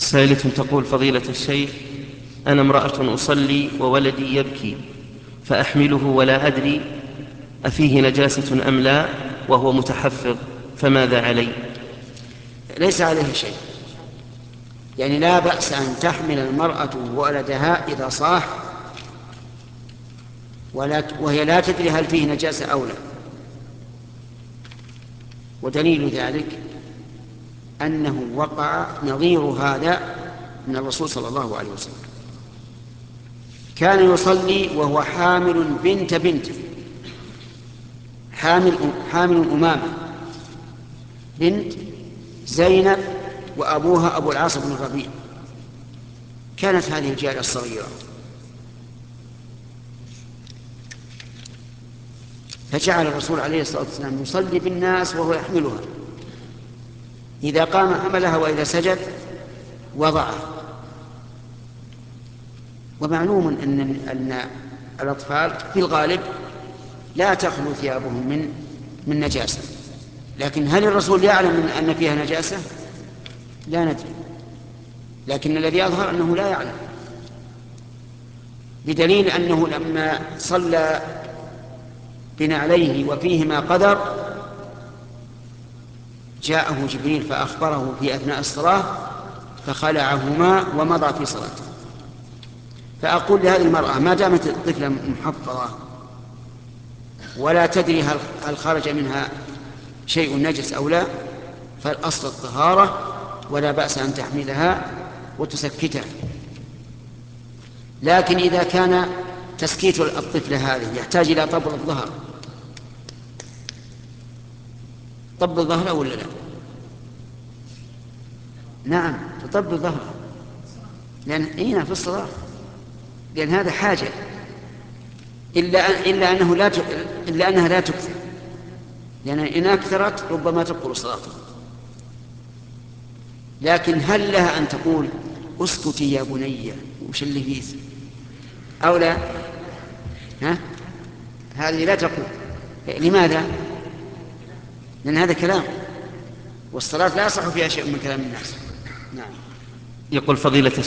سائلة تقول: فضيلة الشيخ، أنا امرأة أصلي وولدي يبكي فأحمله ولا أدري أفيه نجاسة أم لا وهو متحفظ، فماذا علي؟ ليس عليه شيء، يعني لا بأس أن تحمل المرأة ولدها إذا صاح وهي لا تدري هل فيه نجاسة أو لا. ودليل ذلك أنه وقع نظير هذا من الرسول صلى الله عليه وسلم. كان يصلي وهو حامل بنت حامل أمامة بنت زينب وأبوها أبو العاص بن الربيع. كانت هذه الجارية الصغيرة، فجعل الرسول عليه الصلاة والسلام يصلي بالناس وهو يحملها، إذا قام حملها وإذا سجد وضعها. ومعلوم أن الأطفال في الغالب لا تخلو ثيابهم من نجاسة، لكن هل الرسول يعلم أن فيها نجاسة؟ لا ندري، لكن الذي يظهر أنه لا يعلم، بدليل أنه لما صلى بنعليه وفيهما قدر جاءه جبريل فأخبره في أثناء الصلاة فخلعهما ومضى في صلاته. فأقول لهذه المرأة ما دامت الطفلة محفظة ولا تدري هل خرج منها شيء نجس أو لا، فالأصل الطهارة ولا بأس أن تحملها وتسكتها. لكن إذا كان تسكيت الطفلة هذه يحتاج إلى طبل الظهر، طبل الظهر ولا لا؟ نعم تطبل الظهر، لأن في الصلاة، لأن هذا حاجة، إلا أنها لا تكثر، لأن إن أكثرت ربما تبطل صلاته. لكن هل لها أن تقول اسكتي يا بني وش اللي فيه أو لا؟ هذه لا تقول. لماذا؟ لأن هذا كلام، والصلاة لا يصح فيها شيء من كلام الناس. نعم. يقول: فضيلة